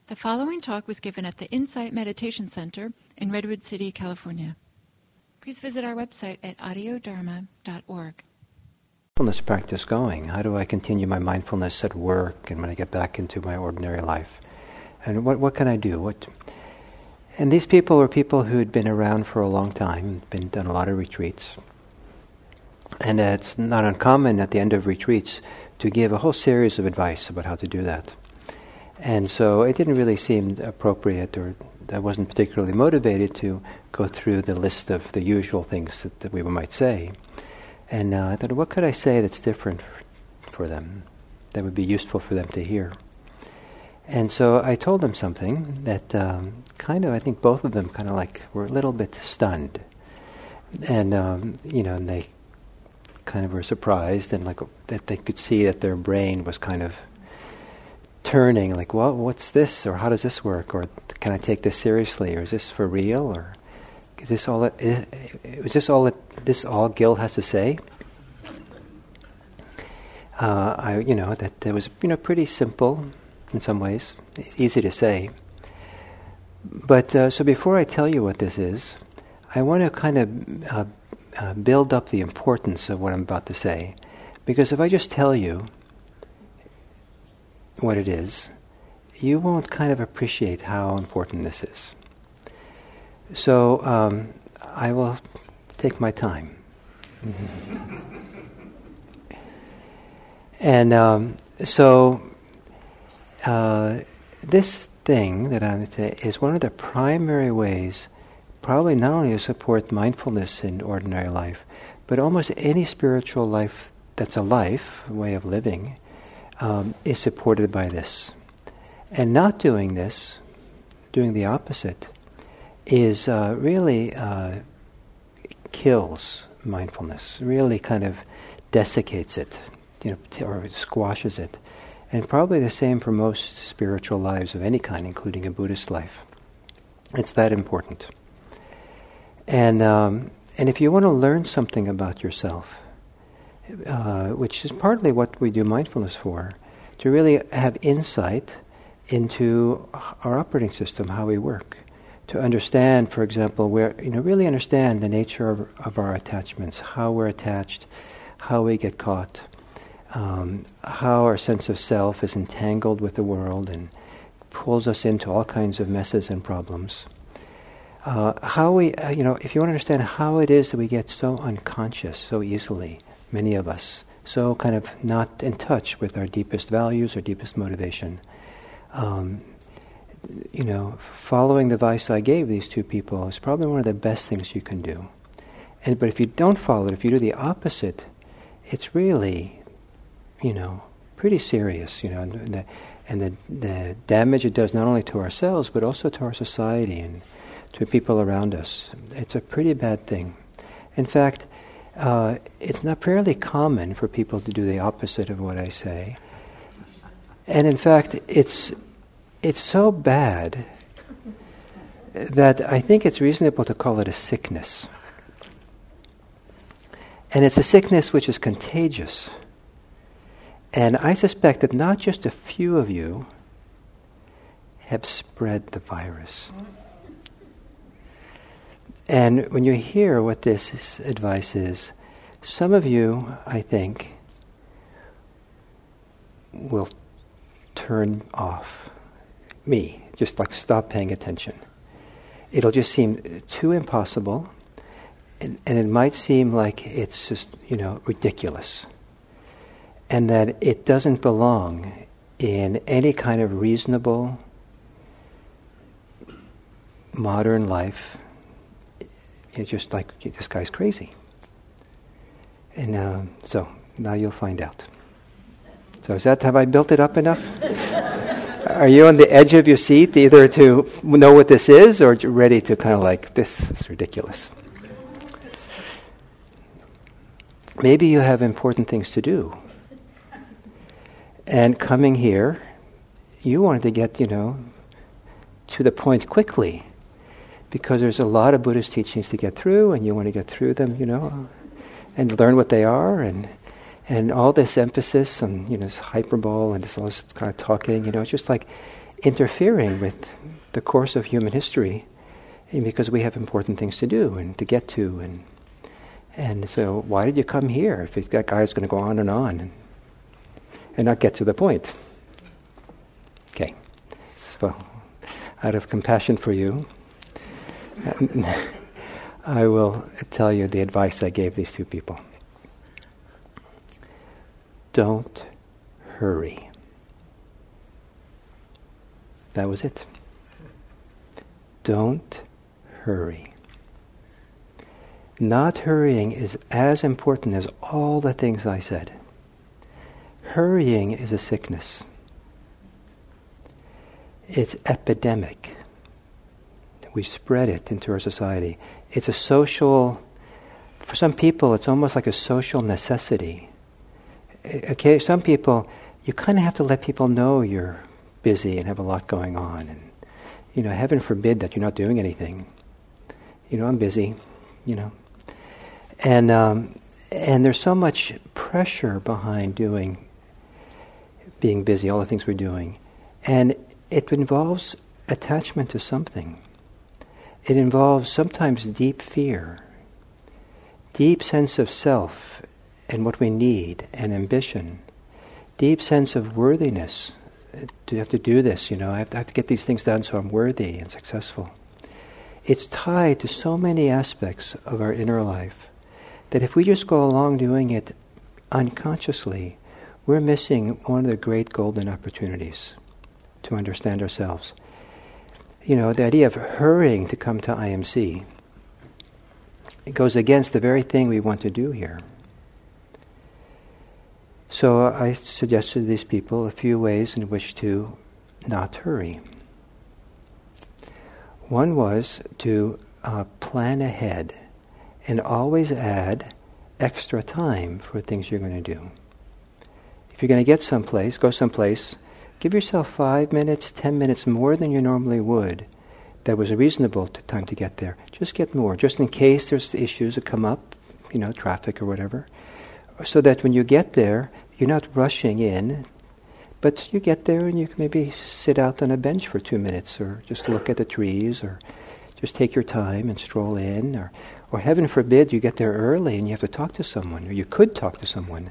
The following talk was given at the Insight Meditation Center in Redwood City, California. Please visit our website at audiodharma.org. Mindfulness practice going? How do I continue my mindfulness at work and when I get back into my ordinary life? And what can I do? And these people were people who had been around for a long time, done a lot of retreats. And it's not uncommon at the end of retreats to give a whole series of advice about how to do that. And so it didn't really seem appropriate, or I wasn't particularly motivated to go through the list of the usual things that we might say. And I thought, what could I say that's different for them, that would be useful for them to hear? And so I told them something that I think both of them kind of like were a little bit stunned. And, and they kind of were surprised, and like that they could see that their brain was kind of turning, like, well, what's this, or how does this work, or can I take this seriously, or is this for real, or is this all this all Gil has to say? That it was pretty simple in some ways, easy to say. But so before I tell you what this is, I want to kind of build up the importance of what I'm about to say, because if I just tell you what it is, you won't kind of appreciate how important this is. So I will take my time. And this thing that I'm going to say is one of the primary ways, probably not only to support mindfulness in ordinary life, but almost any spiritual life that's a life, a way of living, is supported by this. And not doing this, doing the opposite, is really kills mindfulness, really kind of desiccates it, or squashes it. And probably the same for most spiritual lives of any kind, including a Buddhist life. It's that important. And if you want to learn something about yourself, which is partly what we do mindfulness for, to really have insight into our operating system, how we work, to understand, for example, really understand the nature of our attachments, how we're attached, how we get caught, how our sense of self is entangled with the world and pulls us into all kinds of messes and problems. How we, if you want to understand how it is that we get so unconscious so easily, many of us, so kind of not in touch with our deepest values, our deepest motivation. Following the advice I gave these two people is probably one of the best things you can do. But if you don't follow it, if you do the opposite, it's really, pretty serious, and the damage it does not only to ourselves, but also to our society and to people around us. It's a pretty bad thing. In fact, it's not fairly common for people to do the opposite of what I say. And in fact, it's so bad that I think it's reasonable to call it a sickness. And it's a sickness which is contagious. And I suspect that not just a few of you have spread the virus. And when you hear what this advice is, some of you, I think, will turn off me, just like stop paying attention. It'll just seem too impossible, and it might seem like it's just, ridiculous, and that it doesn't belong in any kind of reasonable modern life. It's just like, this guy's crazy. And so now you'll find out. So have I built it up enough? Are you on the edge of your seat, either to know what this is, or ready to kind of like, this is ridiculous? Maybe you have important things to do. And coming here, you wanted to get, to the point quickly, because there's a lot of Buddhist teachings to get through, and you want to get through them, and learn what they are, and all this emphasis on, this hyperbole and all this kind of talking, it's just like, interfering with the course of human history, because we have important things to do and to get to, and so why did you come here if that guy's going to go on and not get to the point? Okay, so out of compassion for you, I will tell you the advice I gave these two people. Don't hurry. That was it. Don't hurry. Not hurrying is as important as all the things I said. Hurrying is a sickness. It's epidemic. We spread it into our society. It's a social, for some people it's almost like a social necessity. Okay, some people, you kind of have to let people know you're busy and have a lot going on. And, heaven forbid that you're not doing anything. I'm busy, And there's so much pressure behind being busy, all the things we're doing. And it involves attachment to something. It involves sometimes deep fear, deep sense of self and what we need, and ambition, deep sense of worthiness. Do you have to do this? I have to get these things done so I'm worthy and successful. It's tied to so many aspects of our inner life that if we just go along doing it unconsciously, we're missing one of the great golden opportunities to understand ourselves. The idea of hurrying to come to IMC, it goes against the very thing we want to do here. So I suggested to these people a few ways in which to not hurry. One was to plan ahead and always add extra time for things you're going to do. If you're going to get someplace, go someplace, give yourself 5 minutes, 10 minutes more than you normally would. That was a reasonable time to get there. Just get more, just in case there's issues that come up, traffic or whatever. So that when you get there, you're not rushing in, but you get there and you can maybe sit out on a bench for 2 minutes, or just look at the trees, or just take your time and stroll in, or heaven forbid you get there early and you have to talk to someone, or you could talk to someone.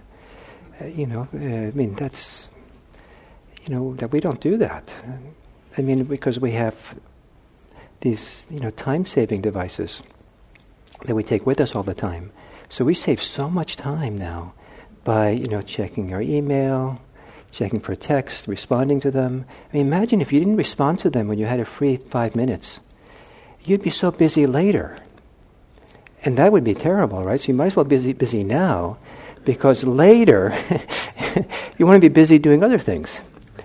That's, that we don't do that. Because we have these, time-saving devices that we take with us all the time. So we save so much time now by, checking our email, checking for text, responding to them. Imagine if you didn't respond to them when you had a free 5 minutes. You'd be so busy later. And that would be terrible, right? So you might as well be busy now, because later you want to be busy doing other things.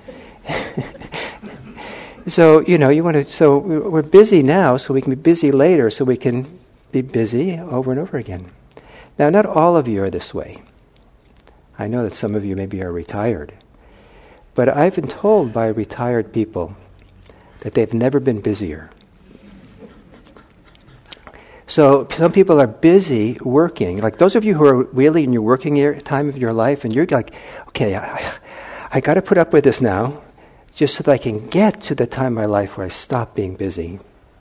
So, so we're busy now so we can be busy later, so we can be busy over and over again. Now, not all of you are this way. I know that some of you maybe are retired. But I've been told by retired people that they've never been busier. So some people are busy working. Like those of you who are really in your working time of your life, and you're like, okay, I got to put up with this now, just so that I can get to the time in my life where I stop being busy.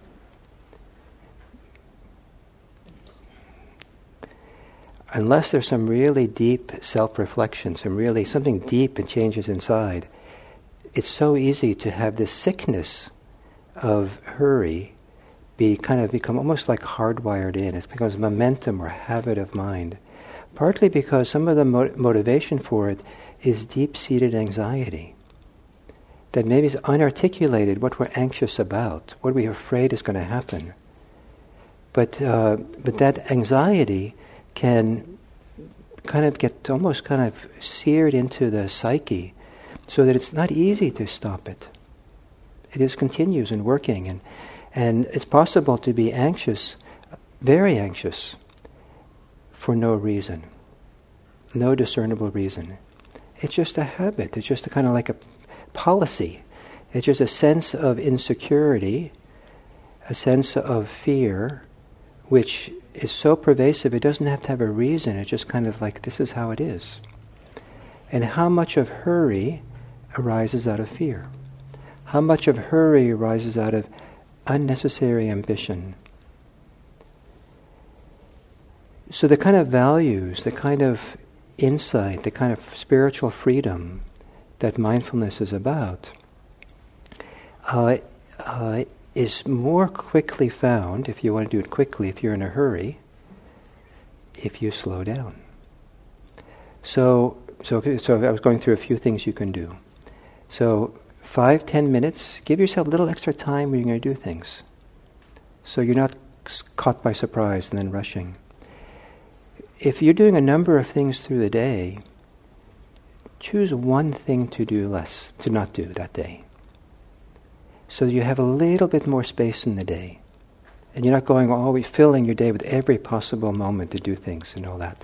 Unless there's some really deep self-reflection, something deep and changes inside, it's so easy to have this sickness of hurry become almost like hardwired in. It becomes momentum or habit of mind. Partly because some of the motivation for it is deep-seated anxiety. That maybe is unarticulated, what we're anxious about, what we're afraid is going to happen. But that anxiety can get almost seared into the psyche, so that it's not easy to stop it. It just continues and working, and it's possible to be anxious, very anxious, for no reason, no discernible reason. It's just a habit. It's just like a policy. It's just a sense of insecurity, a sense of fear, which is so pervasive it doesn't have to have a reason. It's just like, this is how it is. And how much of hurry arises out of fear? How much of hurry arises out of unnecessary ambition? So the kind of values, the kind of insight, the kind of spiritual freedom that mindfulness is about is more quickly found, if you want to do it quickly, if you're in a hurry, if you slow down. So I was going through a few things you can do. So 5-10 minutes, give yourself a little extra time when you're going to do things. So you're not caught by surprise and then rushing. If you're doing a number of things through the day, choose one thing to not do that day. So you have a little bit more space in the day. And you're not going always filling your day with every possible moment to do things and all that.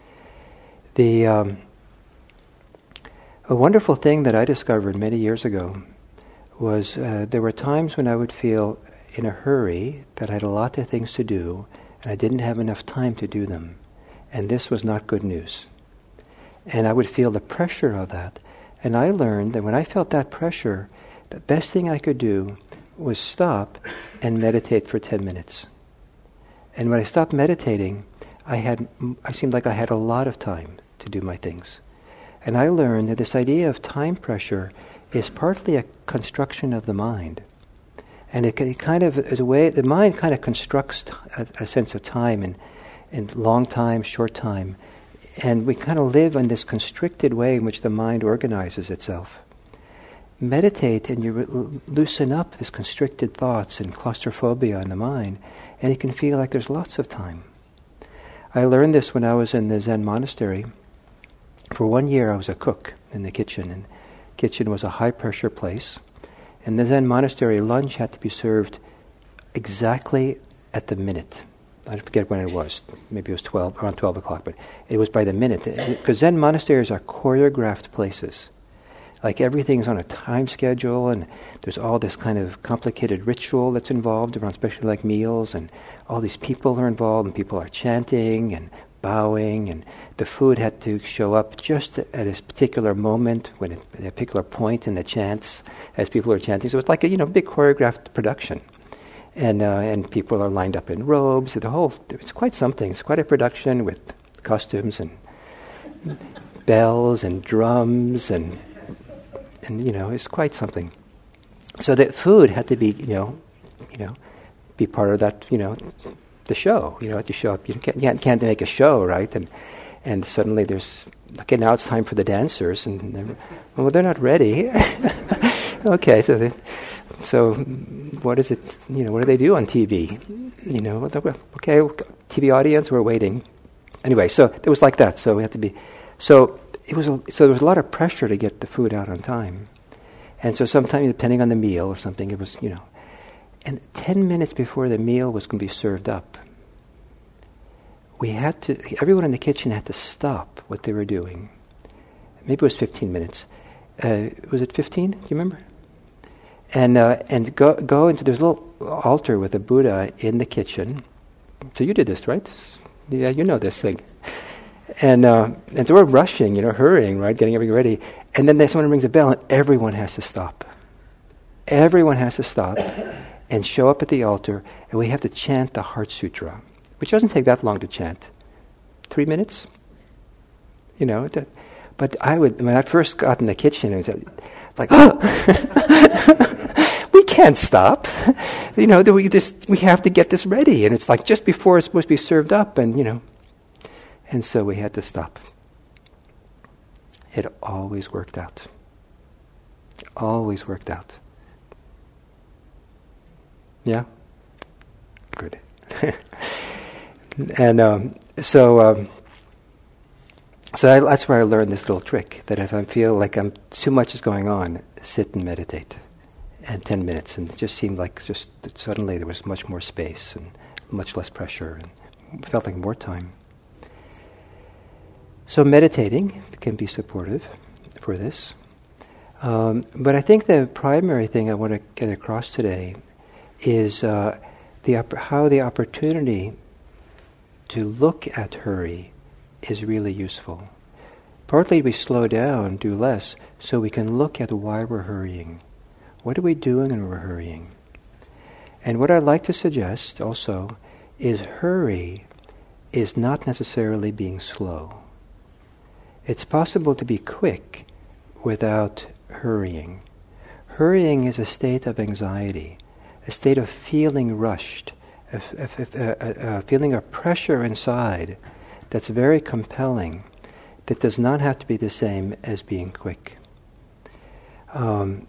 A wonderful thing that I discovered many years ago was there were times when I would feel in a hurry that I had a lot of things to do and I didn't have enough time to do them. And this was not good news. And I would feel the pressure of that. And I learned that when I felt that pressure, the best thing I could do was stop and meditate for 10 minutes. And when I stopped meditating, I seemed like I had a lot of time to do my things. And I learned that this idea of time pressure is partly a construction of the mind. And it kind of is a way, the mind kind of constructs a sense of time and long time, short time. And we kind of live in this constricted way in which the mind organizes itself. Meditate and you loosen up this constricted thoughts and claustrophobia in the mind, and you can feel like there's lots of time. I learned this when I was in the Zen monastery. For 1 year I was a cook in the kitchen, and the kitchen was a high-pressure place. In the Zen monastery, lunch had to be served exactly at the minute. I forget when it was. Maybe it was around 12 o'clock, but it was by the minute. Because Zen monasteries are choreographed places. Like everything's on a time schedule, and there's all this kind of complicated ritual that's involved around, especially like meals, and all these people are involved, and people are chanting and bowing, and the food had to show up just at a particular moment, at a particular point in the chants, as people are chanting. So it's like a big choreographed production, and people are lined up in robes. It's quite something. It's quite a production with costumes and bells and drums and it's quite something. So the food had to be, be part of that, the show. Had to show up. You can't make a show, right? And suddenly there's, okay, now it's time for the dancers, and they're not ready. Okay, so what is it? What do they do on TV? Okay, TV audience, we're waiting. Anyway, so it was like that. So we had to be. So there was a lot of pressure to get the food out on time. And so sometimes, depending on the meal or something, it was, And 10 minutes before the meal was going to be served up, everyone in the kitchen had to stop what they were doing. Maybe it was 15 minutes. Was it 15? Do you remember? And go into, there's a little altar with a Buddha in the kitchen. So you did this, right? Yeah, you know this thing. And so we're rushing, hurrying, right, getting everything ready. And then someone rings a bell and everyone has to stop. Everyone has to stop and show up at the altar, and we have to chant the Heart Sutra, which doesn't take that long to chant. 3 minutes? But when I first got in the kitchen, it was like, oh, we can't stop. We have to get this ready. And it's like just before it's supposed to be served up, and And so we had to stop. It always worked out. Always worked out. Yeah? Good. And so that's where I learned this little trick, that if I feel like too much is going on, sit and meditate. And 10 minutes. And it just seemed like suddenly there was much more space and much less pressure, and felt like more time. So meditating can be supportive for this. But I think the primary thing I want to get across today is how the opportunity to look at hurry is really useful. Partly we slow down, do less, so we can look at why we're hurrying. What are we doing when we're hurrying? And what I'd like to suggest also is hurry is not necessarily being slow. It's possible to be quick without hurrying. Hurrying is a state of anxiety, a state of feeling rushed, a feeling of pressure inside that's very compelling, that does not have to be the same as being quick. I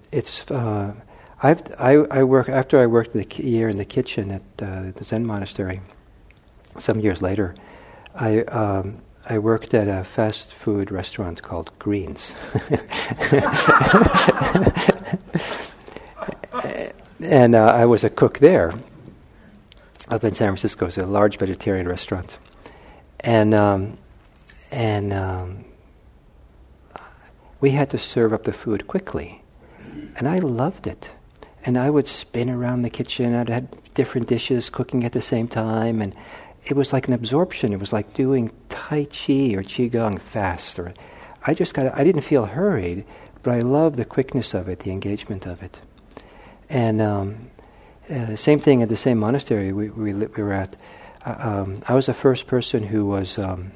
work after I worked a year in the kitchen at the Zen monastery. Some years later, I worked at a fast food restaurant called Greens, and I was a cook there up in San Francisco. It's a large vegetarian restaurant, and we had to serve up the food quickly, and I loved it. And I would spin around the kitchen. I'd had different dishes cooking at the same time, and it was like an absorption. It was like doing Tai Chi or Qigong fast. I didn't feel hurried, but I loved the quickness of it, the engagement of it. And same thing at the same monastery we were at. I was the first person who was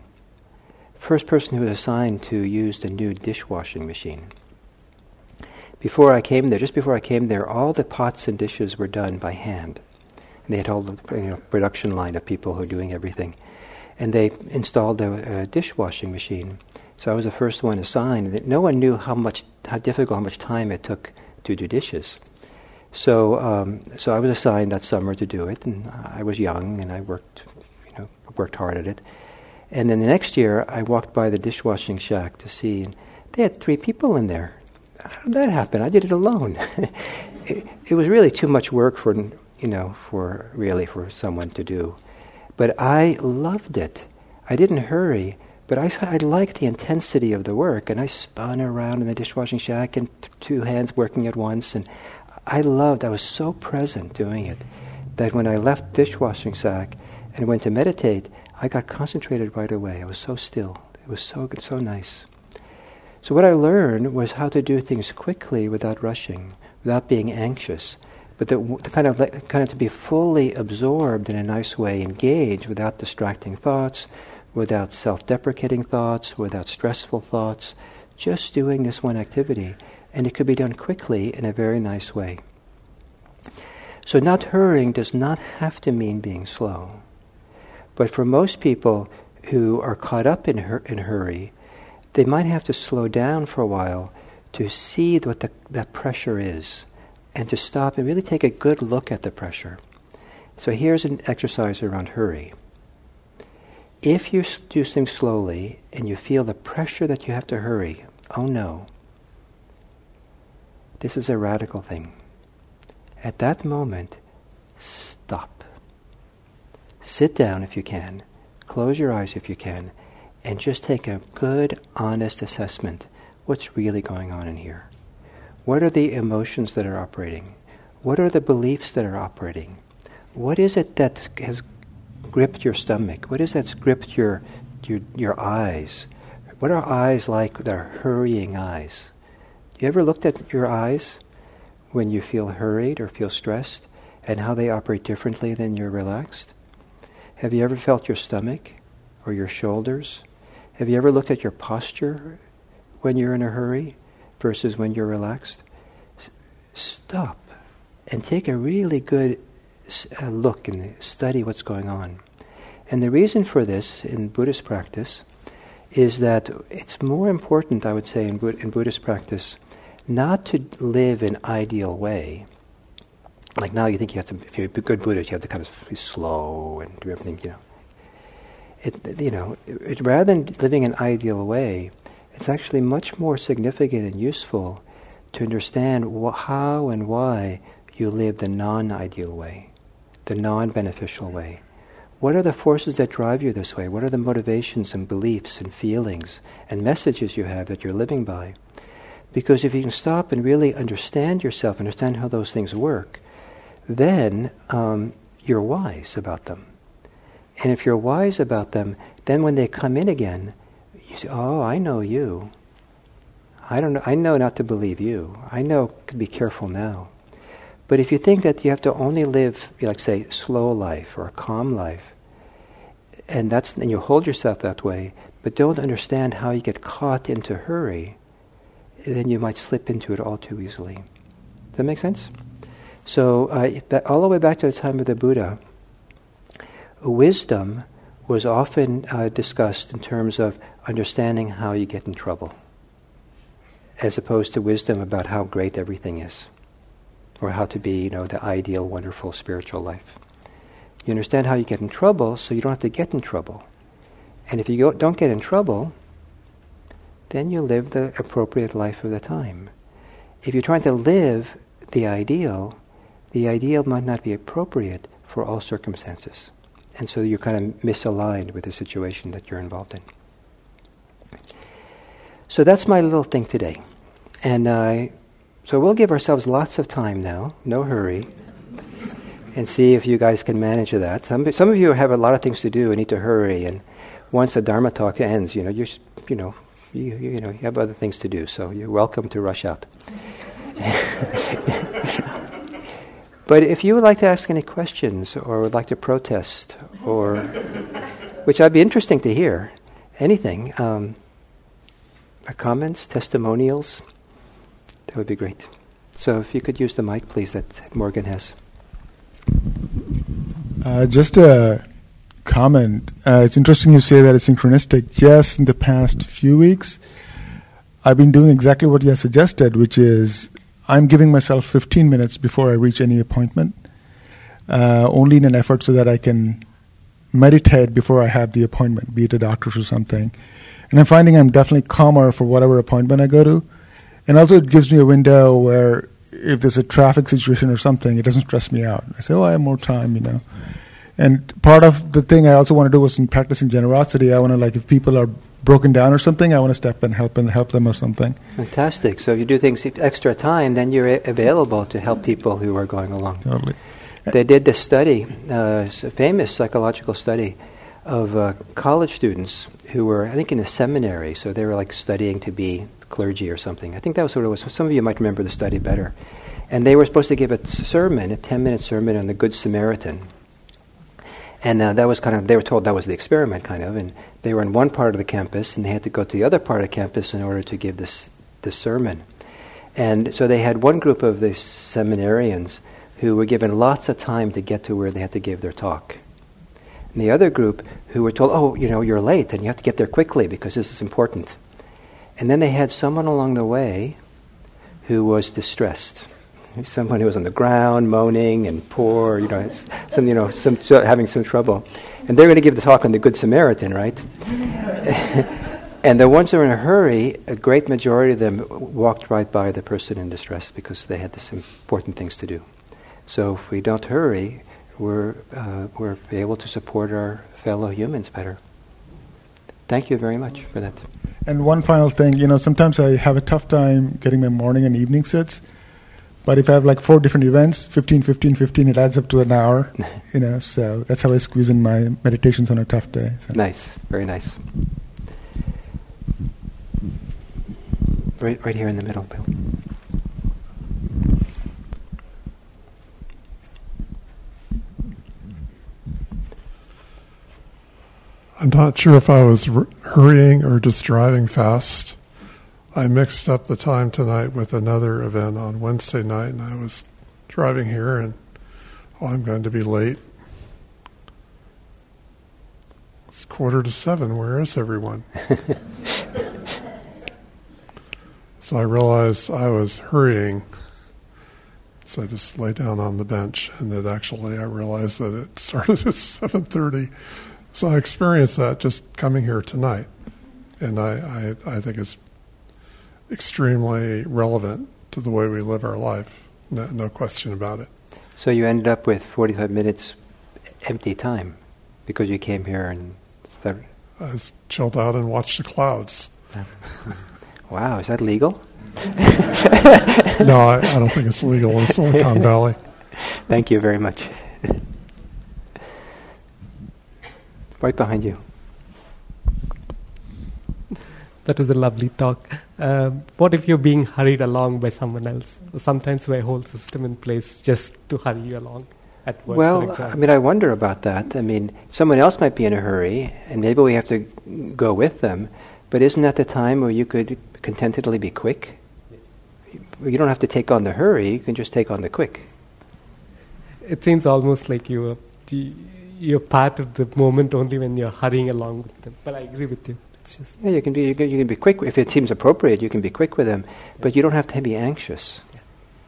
assigned to use the new dishwashing machine. Just before I came there, all the pots and dishes were done by hand. And they had a whole production line of people who were doing everything. And they installed a dishwashing machine. So I was the first one assigned. No one knew how much time it took to do dishes. So I was assigned that summer to do it, and I was young, and I worked hard at it. And then the next year, I walked by the dishwashing shack to see, and they had 3 people in there. How did that happen? I did it alone. It was really too much work for someone to do. But I loved it. I didn't hurry, but I liked the intensity of the work, and I spun around in the dishwashing shack and 2 hands working at once, and I was so present doing it that when I left the dishwashing shack and went to meditate, I got concentrated right away. I was so still. It was so good, so nice. So what I learned was how to do things quickly without rushing, without being anxious, but to kind of to be fully absorbed in a nice way, engaged without distracting thoughts, without self-deprecating thoughts, without stressful thoughts, just doing this one activity. And it could be done quickly in a very nice way. So not hurrying does not have to mean being slow. But for most people who are caught up in hurry, they might have to slow down for a while to see what that pressure is, and to stop and really take a good look at the pressure. So here's an exercise around hurry. If you do things slowly and you feel the pressure that you have to hurry, oh no, this is a radical thing. At that moment, stop. Sit down if you can, close your eyes if you can, and just take a good, honest assessment. What's really going on in here? What are the emotions that are operating? What are the beliefs that are operating? What is it that has gripped your stomach? What is that's gripped your eyes? What are eyes like that are hurrying eyes? You ever looked at your eyes when you feel hurried or feel stressed, and how they operate differently than you're relaxed? Have you ever felt your stomach or your shoulders? Have you ever looked at your posture when you're in a hurry versus when you're relaxed? Stop and take a really good look and study what's going on. And the reason for this in Buddhist practice is that it's more important, I would say, in Buddhist practice, not to live an ideal way. Like now you think you have to, if you're a good Buddhist, you have to kind of be slow and do everything, rather than living an ideal way, it's actually much more significant and useful to understand how and why you live the non-ideal way, the non-beneficial way. What are the forces that drive you this way? What are the motivations and beliefs and feelings and messages you have that you're living by? Because if you can stop and really understand yourself, understand how those things work, then you're wise about them. And if you're wise about them, then when they come in again, you say, oh, I know you. I don't know. I know not to believe you. I know to be careful now. But if you think that you have to only live, like say, slow life or a calm life, and you hold yourself that way, but don't understand how you get caught into hurry, then you might slip into it all too easily. Does that make sense? So all the way back to the time of the Buddha, wisdom was often discussed in terms of understanding how you get in trouble, as opposed to wisdom about how great everything is, or how to be, the ideal, wonderful spiritual life. You understand how you get in trouble, so you don't have to get in trouble. And if you don't get in trouble, then you live the appropriate life of the time. If you're trying to live the ideal might not be appropriate for all circumstances. And so you're kind of misaligned with the situation that you're involved in. So that's my little thing today. And so we'll give ourselves lots of time now, no hurry, and see if you guys can manage that. Some of you have a lot of things to do and need to hurry, and once the Dharma talk ends, you have other things to do, so you're welcome to rush out. But if you would like to ask any questions or would like to protest, or which I'd be interesting to hear, anything, comments, testimonials, that would be great. So if you could use the mic, please, that Morgan has. Just a comment. It's interesting you say that it's synchronistic. Yes, in the past few weeks, I've been doing exactly what you have suggested, which is I'm giving myself 15 minutes before I reach any appointment, only in an effort so that I can meditate before I have the appointment, be it a doctor's or something. And I'm finding I'm definitely calmer for whatever appointment I go to. And also it gives me a window where if there's a traffic situation or something, it doesn't stress me out. I say, I have more time, And part of the thing I also want to do was in practicing generosity, I want to, if people are broken down or something, I want to step in and help them or something. Fantastic. So if you do things extra time, then you're available to help people who are going along. Totally. They did this study, a famous psychological study, of college students who were, I think, in a seminary. So they were studying to be clergy or something. I think that was what it was. Some of you might remember the study better. And they were supposed to give a sermon, a 10-minute sermon on the Good Samaritan. And that was they were told that was the experiment, and they were in one part of the campus, and they had to go to the other part of the campus in order to give this sermon. And so they had one group of the seminarians who were given lots of time to get to where they had to give their talk. And the other group who were told, you're late, and you have to get there quickly because this is important. And then they had someone along the way who was distressed. Someone who was on the ground, moaning and poor, having some trouble. And they're going to give the talk on the Good Samaritan, right? And the ones who were in a hurry, a great majority of them walked right by the person in distress because they had some important things to do. So if we don't hurry, we're able to support our fellow humans better. Thank you very much for that. And one final thing, sometimes I have a tough time getting my morning and evening sits. But if I have 4 different events, 15, 15, 15, it adds up to an hour, so that's how I squeeze in my meditations on a tough day. So. Nice, very nice. Right here in the middle, Bill. I'm not sure if I was hurrying or just driving fast. I mixed up the time tonight with another event on Wednesday night, and I was driving here, and I'm going to be late. It's 6:45. Where is everyone? So I realized I was hurrying. So I just lay down on the bench, and I realized that it started at 7:30. So I experienced that just coming here tonight, and I think it's extremely relevant to the way we live our life. No question about it. So you ended up with 45 minutes empty time because you came here and I just chilled out and watched the clouds. Wow, is that legal? No, I don't think it's legal in Silicon Valley. Thank you very much. Right behind you. That was a lovely talk. What if you're being hurried along by someone else? Sometimes we have a whole system in place just to hurry you along at work, Well, for example. I mean, I wonder about that. I mean, someone else might be in a hurry, and maybe we have to go with them. But isn't that the time where you could contentedly be quick? You don't have to take on the hurry, you can just take on the quick. It seems almost like you're part of the moment only when you're hurrying along with them. But I agree with you. It's just Yeah, you can be quick. If it seems appropriate, you can be quick with them. But you don't have to be anxious. Yeah.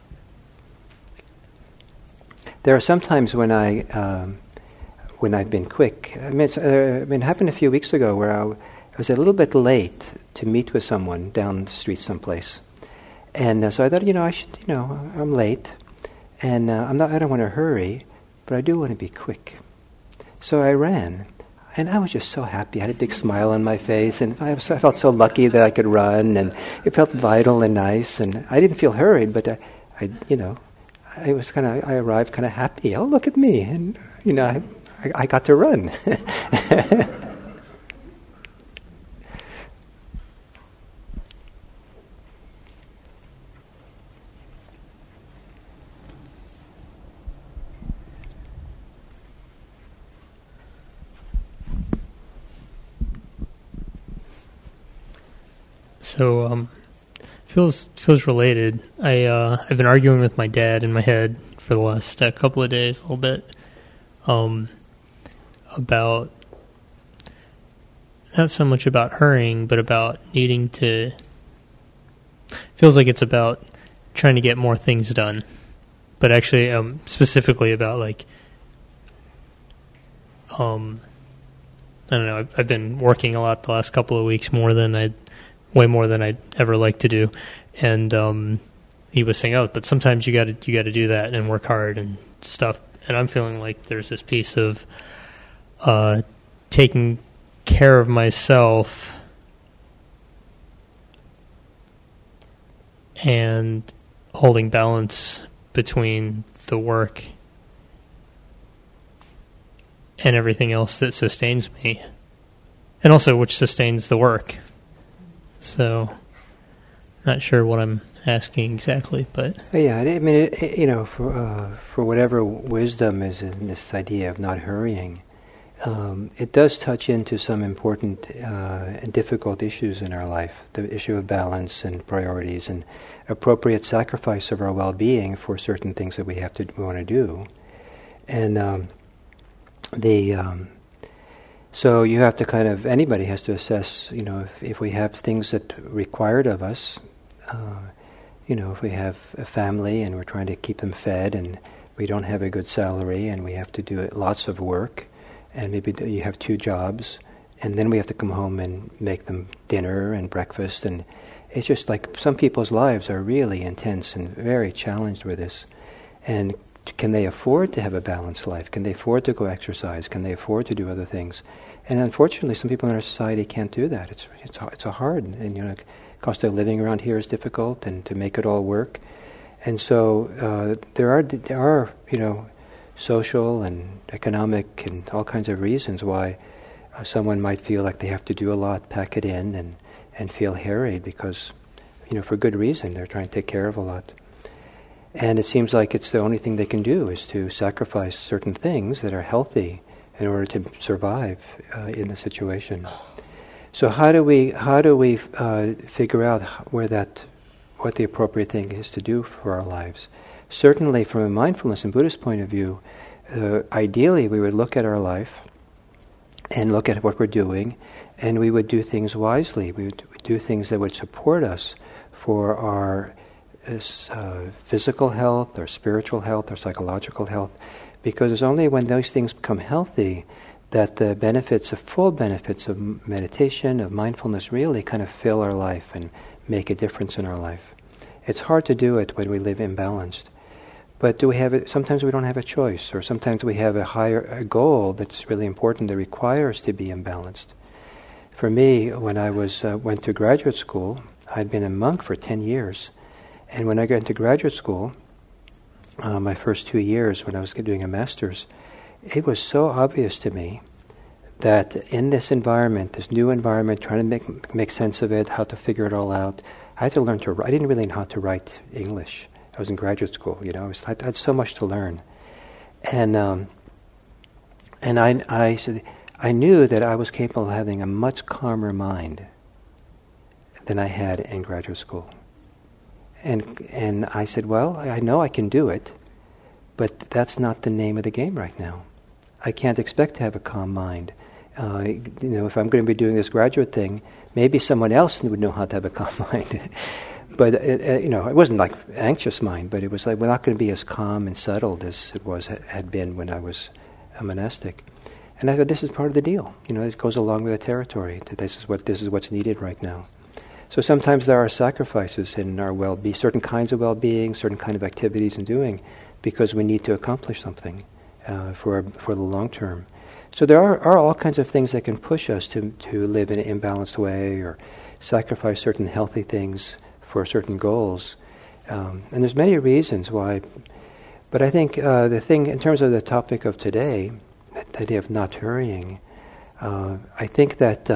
There are some times when I've been quick. I mean, it happened a few weeks ago where I was a little bit late to meet with someone down the street someplace. And so I thought, I'm late. And I don't want to hurry, but I do want to be quick. So I ran, and I was just so happy. I had a big smile on my face, and I felt so lucky that I could run, and it felt vital and nice. And I didn't feel hurried, but I arrived kind of happy. Oh, look at me, and I got to run. So, feels related. I've been arguing with my dad in my head for the last couple of days, a little bit, about not so much about hurrying, but about needing to. Feels like it's about trying to get more things done, but actually, specifically about I don't know. I've been working a lot the last couple of weeks, way more than I'd ever like to do, and he was saying, "Oh, but sometimes you got to do that and work hard and stuff." And I'm feeling like there's this piece of taking care of myself and holding balance between the work and everything else that sustains me, and also which sustains the work. So, not sure what I'm asking exactly, but Yeah, I mean, for whatever wisdom is in this idea of not hurrying, it does touch into some important and difficult issues in our life. The issue of balance and priorities and appropriate sacrifice of our well-being for certain things that we want to do, and so you have to anybody has to assess, if we have things that required of us, if we have a family and we're trying to keep them fed and we don't have a good salary and we have to do lots of work and maybe you have 2 jobs and then we have to come home and make them dinner and breakfast, and it's just like some people's lives are really intense and very challenged with this. And can they afford to have a balanced life? Can they afford to go exercise? Can they afford to do other things? And unfortunately, some people in our society can't do that. It's hard, and cost of living around here is difficult, and to make it all work. And so there are social and economic and all kinds of reasons why someone might feel like they have to do a lot, pack it in, and feel harried because, for good reason, they're trying to take care of a lot. And it seems like it's the only thing they can do is to sacrifice certain things that are healthy in order to survive in the situation. So how do we figure out what the appropriate thing is to do for our lives? Certainly, from a mindfulness and Buddhist point of view, ideally we would look at our life and look at what we're doing, and we would do things wisely. We would do things that would support us for our physical health, our spiritual health, our psychological health, because it's only when those things become healthy that the full benefits of meditation, of mindfulness, really kind of fill our life and make a difference in our life. It's hard to do it when we live imbalanced. But sometimes we don't have a choice, or sometimes we have a goal that's really important that requires to be imbalanced. For me, when I went to graduate school, I'd been a monk for 10 years. And when I got into graduate school, my first 2 years when I was doing a master's, it was so obvious to me that in this environment, this new environment, trying to make sense of it, how to figure it all out, I had to learn to write. I didn't really know how to write English. I was in graduate school, I had so much to learn. And I knew that I was capable of having a much calmer than I had in graduate school. And I said, well, I know I can do it, but that's not the name of the game right now. I can't expect to have a calm mind. If I'm going to be doing this graduate thing, maybe someone else would know how to have a calm mind. But it wasn't like anxious mind, but it was like we're not going to be as calm and settled as it had been when I was a monastic. And I thought this is part of the deal. It goes along with the territory. That this is what's needed right now. So sometimes there are sacrifices in our well-being, certain kinds of well-being, certain kind of activities and doing, because we need to accomplish something for the long term. So there are all kinds of things that can push us to live in an imbalanced way or sacrifice certain healthy things for certain goals. And there's many reasons why. But I think the thing, in terms of the topic of today, the idea of not hurrying, I think that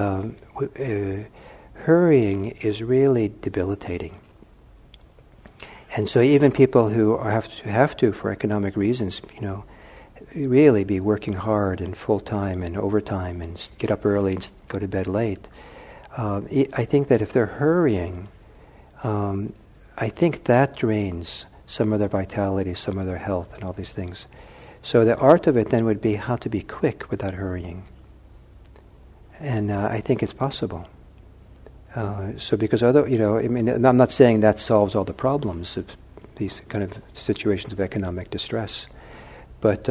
hurrying is really debilitating. And so even people who have to for economic reasons, really be working hard and full time and overtime and get up early and go to bed late. I think that if they're hurrying, I think that drains some of their vitality, some of their health, and all these things. So the art of it then would be how to be quick without hurrying. And I think it's possible. So because I'm not saying that solves all the problems of these kind of situations of economic distress, but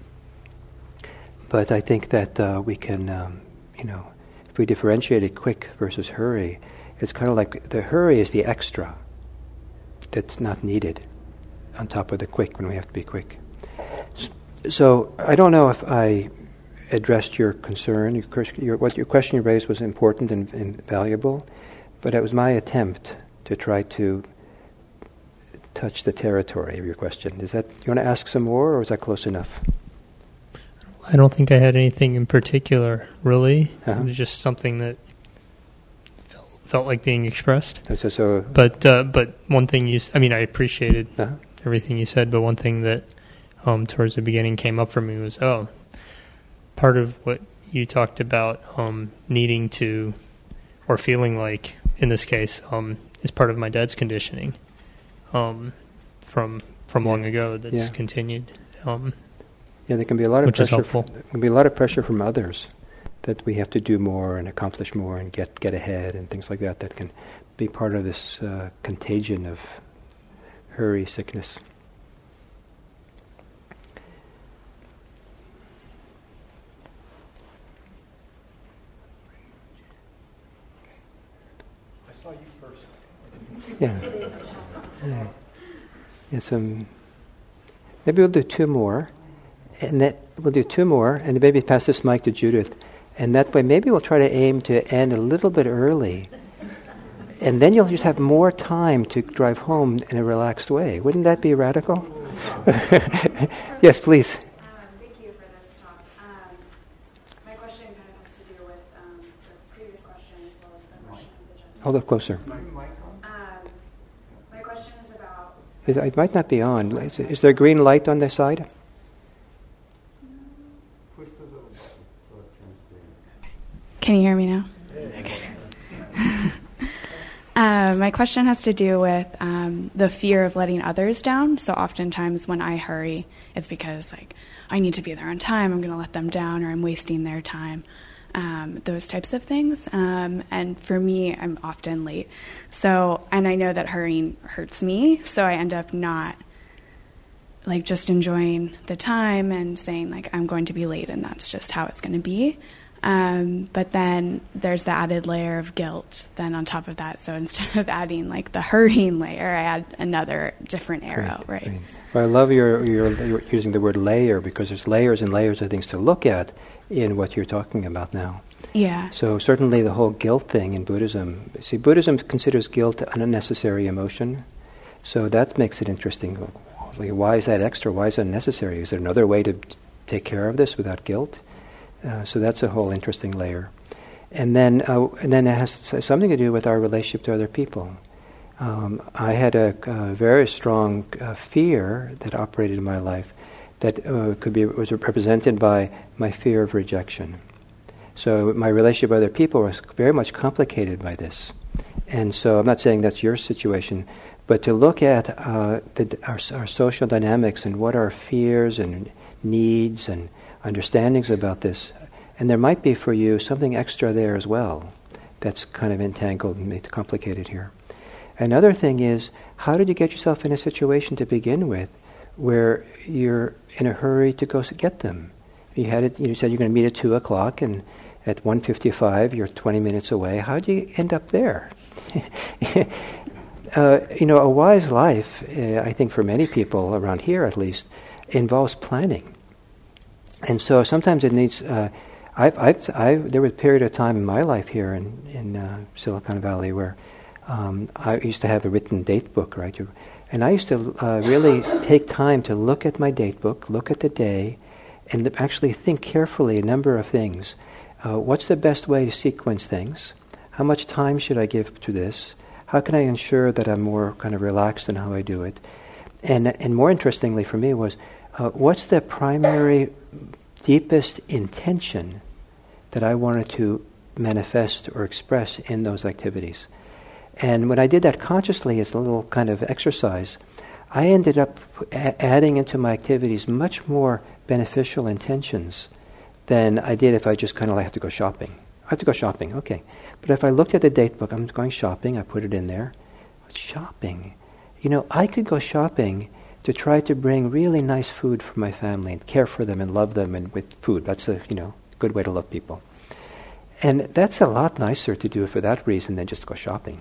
I think that we can, if we differentiate quick versus hurry, it's kind of like the hurry is the extra that's not needed on top of the quick when we have to be quick. So I don't know if I addressed your concern. Your question you raised was important and valuable, but it was my attempt to try to touch the territory of your question. You want to ask some more, or is that close enough? I don't think I had anything in particular, really. Uh-huh. It was just something that felt like being expressed. So but one thing I appreciated uh-huh. everything you said, but one thing that towards the beginning came up for me was, part of what you talked about needing to, or feeling like, in this case, is part of my dad's conditioning from long ago that's continued. There can be a lot of which pressure. Is helpful. There can be a lot of pressure from others that we have to do more and accomplish more and get ahead and things like that. That can be part of this contagion of hurry sickness. I saw you first. Yeah. So maybe we'll do two more. And maybe pass this mic to Judith. And that way, maybe we'll try to aim to end a little bit early. And then you'll just have more time to drive home in a relaxed way. Wouldn't that be radical? Yes, please. Thank you for this talk. My question kind of has to do with the previous question as well as the question of the judgment. Hold up closer. My question is about... It might not be on. Is there a green light on the side? Can you hear me now? Okay. My question has to do with the fear of letting others down. So oftentimes when I hurry, it's because I need to be there on time, I'm going to let them down, or I'm wasting their time, those types of things. And for me, I'm often late. And I know that hurrying hurts me, so I end up not just enjoying the time and saying I'm going to be late and that's just how it's going to be. But then there's the added layer of guilt then on top of that. So instead of adding the hurrying layer, I add another different arrow, right? Well, I love you're using the word layer, because there's layers and layers of things to look at in what you're talking about now. Yeah. So certainly the whole guilt thing in Buddhism, Buddhism considers guilt an unnecessary emotion. So that makes it interesting. Why is that extra? Why is that necessary? Is there another way to take care of this without guilt? So that's a whole interesting layer. And then it has something to do with our relationship to other people. I had a very strong fear that operated in my life that was represented by my fear of rejection. So my relationship with other people was very much complicated by this. And so I'm not saying that's your situation, but to look at our social dynamics and what our fears and needs and understandings about this, and there might be for you something extra there as well that's kind of entangled and made complicated here. Another thing is, how did you get yourself in a situation to begin with where you're in a hurry to go get them? You said you're going to meet at 2 o'clock, and at 1:55 you're 20 minutes away. How did you end up there? A wise life, I think for many people around here at least, involves planning. And so sometimes it needs... there was a period of time in my life here in Silicon Valley where I used to have a written date book, right? And I used to really take time to look at my date book, look at the day, and actually think carefully a number of things. What's the best way to sequence things? How much time should I give to this? How can I ensure that I'm more kind of relaxed in how I do it? And more interestingly for me was, what's the primary, deepest intention that I wanted to manifest or express in those activities? And when I did that consciously as a little kind of exercise, I ended up adding into my activities much more beneficial intentions than I did if I just kind of have to go shopping. I have to go shopping, okay. But if I looked at the date book, I'm going shopping, I put it in there. Shopping. I could go shopping to try to bring really nice food for my family and care for them and love them and with food. That's a, good way to love people. And that's a lot nicer to do it for that reason than just go shopping.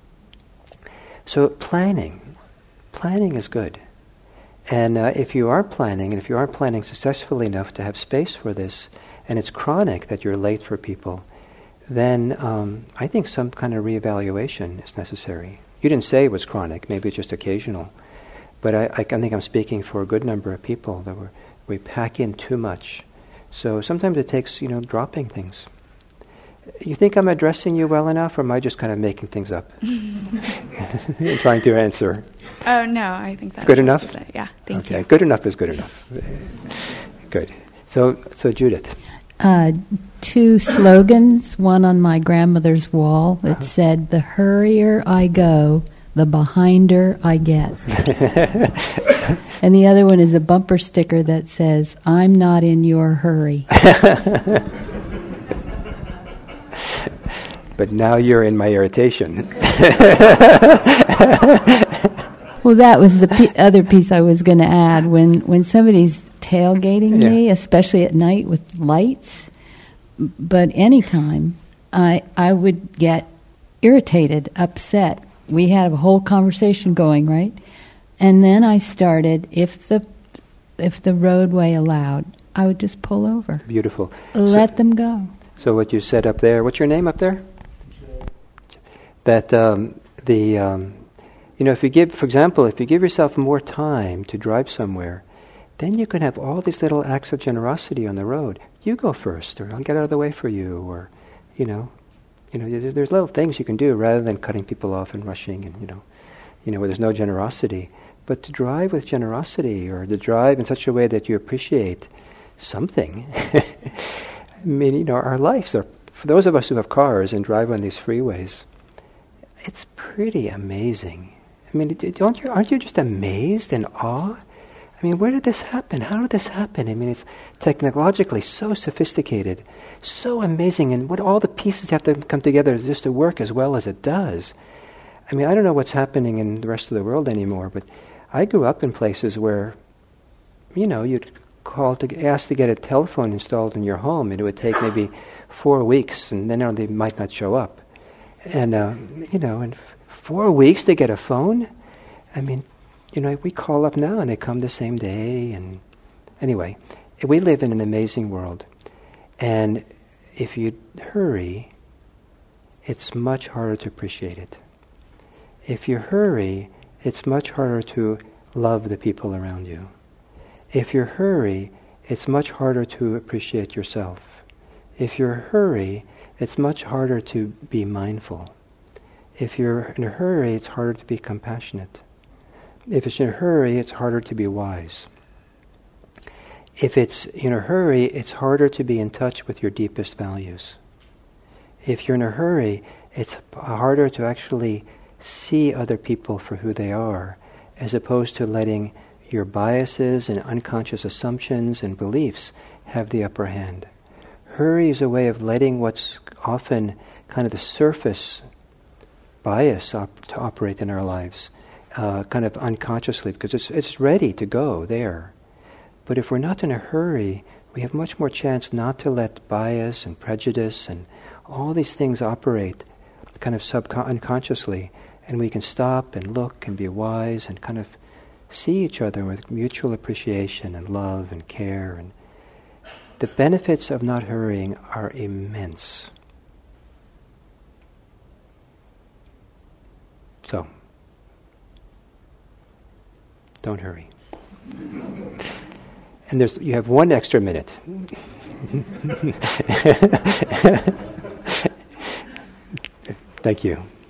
So planning is good. And if you are planning, and if you aren't planning successfully enough to have space for this, and it's chronic that you're late for people, then I think some kind of reevaluation is necessary. You didn't say it was chronic, maybe it's just occasional. But I think I'm speaking for a good number of people that we pack in too much. So sometimes it takes, dropping things. You think I'm addressing you well enough, or am I just kind of making things up? Trying to answer. Oh, no, I think that's good enough? Yeah, thank you. Okay, good enough is good enough. Good. So Judith. 2 slogans, one on my grandmother's wall that said, "The hurrier I go, the behinder I get." And the other one is a bumper sticker that says, "I'm not in your hurry." But now you're in my irritation. Well, that was the other piece I was going to add. When somebody's tailgating me, especially at night with lights, but anytime, I would get irritated, upset. We had a whole conversation going, right? And then I started, if the roadway allowed, I would just pull over. Beautiful. Let them go. So what you said up there, what's your name up there? That if you give, for example, if you give yourself more time to drive somewhere, then you can have all these little acts of generosity on the road. You go first, or I'll get out of the way for you, or, there's little things you can do rather than cutting people off and rushing, and where there's no generosity. But to drive with generosity, or to drive in such a way that you appreciate something. I mean, our lives are, for those of us who have cars and drive on these freeways, it's pretty amazing. I mean, aren't you just amazed and awe? I mean, where did this happen? How did this happen? I mean, it's technologically so sophisticated, so amazing, and what all the pieces have to come together just to work as well as it does. I mean, I don't know what's happening in the rest of the world anymore, but I grew up in places where, you'd ask to get a telephone installed in your home, and it would take maybe 4 weeks, and then they might not show up. And, in 4 weeks to get a phone? I mean, we call up now and they come the same day. And anyway, we live in an amazing world. And if you hurry, it's much harder to appreciate it. If you hurry, it's much harder to love the people around you. If you hurry, it's much harder to appreciate yourself. If you're in a hurry, it's much harder to be mindful. If you're in a hurry, it's harder to be compassionate. If it's in a hurry, it's harder to be wise. If it's in a hurry, it's harder to be in touch with your deepest values. If you're in a hurry, it's harder to actually see other people for who they are, as opposed to letting your biases and unconscious assumptions and beliefs have the upper hand. Hurry is a way of letting what's often kind of the surface bias to operate in our lives, kind of unconsciously, because it's ready to go there. But if we're not in a hurry, we have much more chance not to let bias and prejudice and all these things operate kind of unconsciously, and we can stop and look and be wise and kind of see each other with mutual appreciation and love and care. And the benefits of not hurrying are immense. So, don't hurry. And you have 1 extra minute. Thank you.